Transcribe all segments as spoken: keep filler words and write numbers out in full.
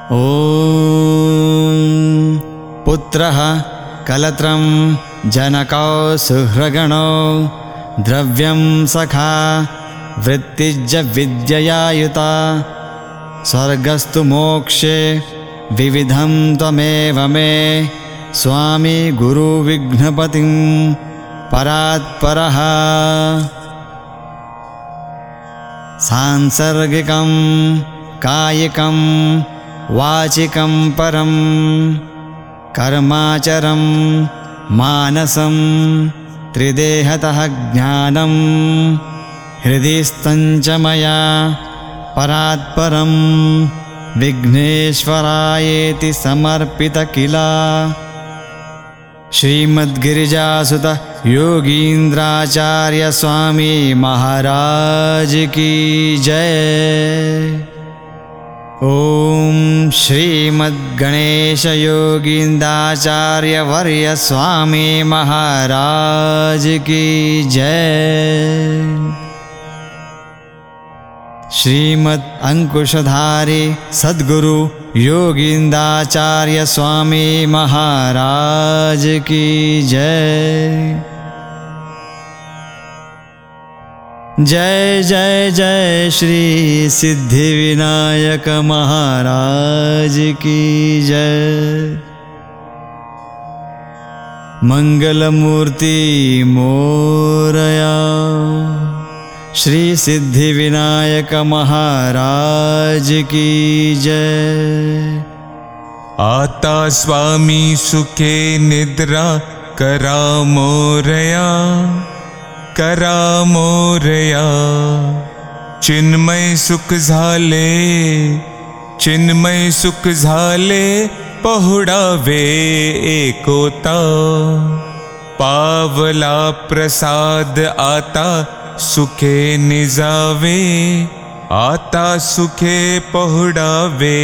ॐ पुत्रः कलत्रं जनकौ सुहृगणो द्रव्यं सखा वृत्तिज्ज विद्ययायुता स्वर्गस्तु मोक्षे विविधं त्वमेव मे स्वामी गुरुविघ्नपतिं परात्परः सांसर्गिकं कायिकं वाचिकं परं कर्माचरं मानसं त्रिदेहतः ज्ञानं हृदि स्तञ्च मया परात्परं विघ्नेश्वरायेति समर्पित किला श्रीमद्गिरिजासुत योगीन्द्राचार्य स्वामी महाराज की जय। ओम श्रीमद्गणेश योगीन्द्राचार्य वर्य स्वामी महाराज की जय। श्रीमद् अंकुशधारी सद्गुरु योगीन्द्राचार्य स्वामी महाराज की जय। जय जय जय श्री सिद्धिविनायक महाराज की जय। मंगलमूर्ति मोरया श्री सिद्धिविनायक महाराज की जय। आता स्वामी सुखे निद्रा करा मोरया करा मोरया चिन्मय सुख झाले चिन्मय सुख झाले पहुडावे एकोता पावला प्रसाद आता सुखे निजावे आता सुखे पहुडावे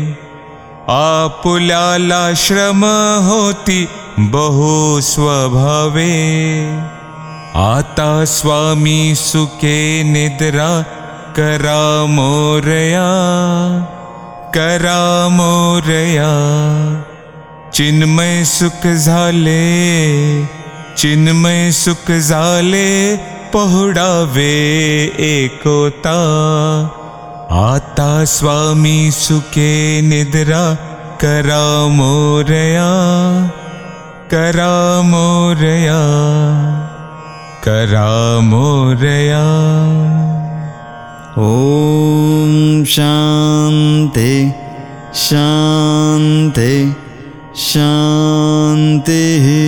आपुल्याला श्रम होती बहु स्वभावे आता स्वामी सुखे निद्रा करा मोरया करा मोरया चिन्मय सुख झाले चिन्मय सुख झाले पहुडावे एकोता आता स्वामी सुखे निद्रा करा मोरया करा मोरया करा मोरया। ओम शांति शांति शांति।